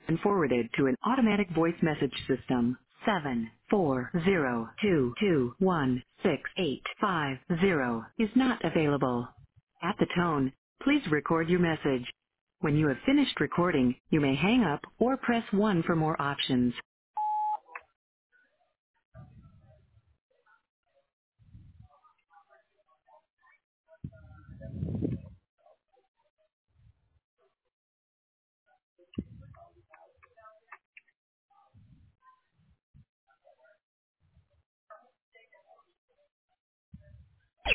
and forwarded to an automatic voice message system. 740221685 is not available. At the tone, please record your message. When you have finished recording, you may hang up or press 1 for more options.